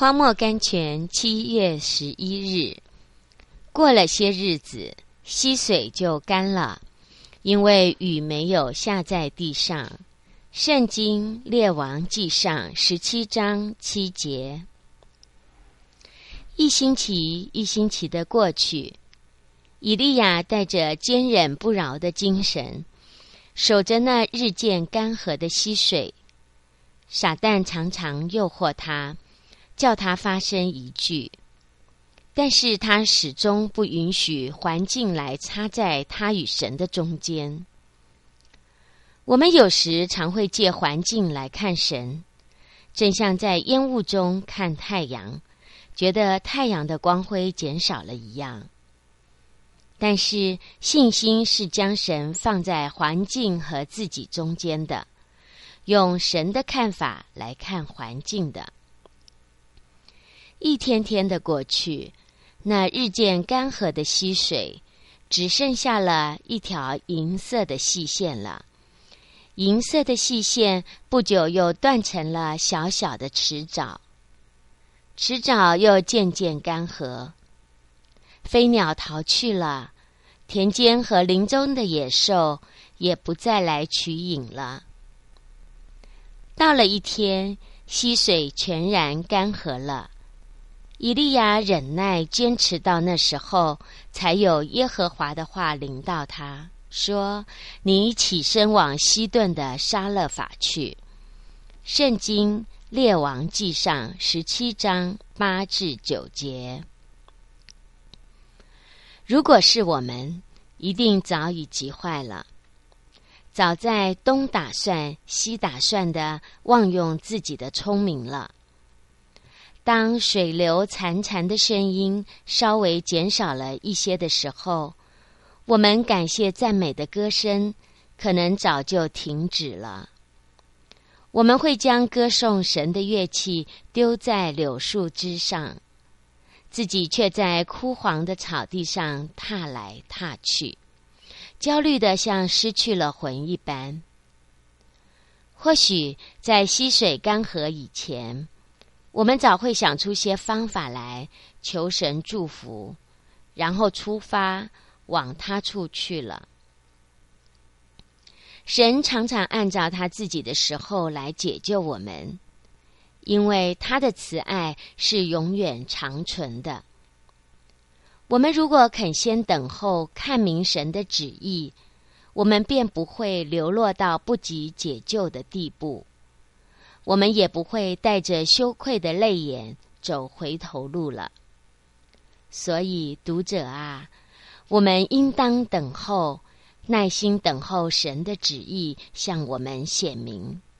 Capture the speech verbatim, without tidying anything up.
荒漠甘泉七月十一日，过了些日子，溪水就干了，因为雨没有下在地上。圣经列王记上十七章七节。一星期一星期的过去，以利亚带着坚忍不饶的精神，守着那日渐干涸的溪水。撒旦常常诱惑他，叫他发生疑惧，但是他始终不允许环境来插在他与神的中间。我们有时常会借环境来看神，正像在烟雾中看太阳，觉得太阳的光辉减少了一样。但是信心是将神放在环境和自己中间的，用神的看法来看环境的。一天天的过去，那日渐干涸的溪水只剩下了一条银色的细线了。银色的细线不久又断成了小小的池沼，池沼又渐渐干涸，飞鸟逃去了，田间和林中的野兽也不再来取饮了。到了一天，溪水全然干涸了。以利亚忍耐坚持到那时候，才有耶和华的话临到他，说：你起身往西顿的沙勒法去。圣经列王记上十七章八至九节。如果是我们，一定早已急坏了，早在东打算西打算的妄用自己的聪明了。当水流潺潺的声音稍微减少了一些的时候，我们感谢赞美的歌声可能早就停止了。我们会将歌颂神的乐器丢在柳树枝上，自己却在枯黄的草地上踏来踏去，焦虑得像失去了魂一般。或许在溪水干涸以前，我们早会想出些方法来求神祝福，然后出发往他处去了。神常常按照他自己的时候来解救我们，因为他的慈爱是永远长存的。我们如果肯先等候看明神的旨意，我们便不会流落到不及解救的地步，我们也不会带着羞愧的泪眼走回头路了。所以读者啊，我们应当等候，耐心等候神的旨意向我们显明。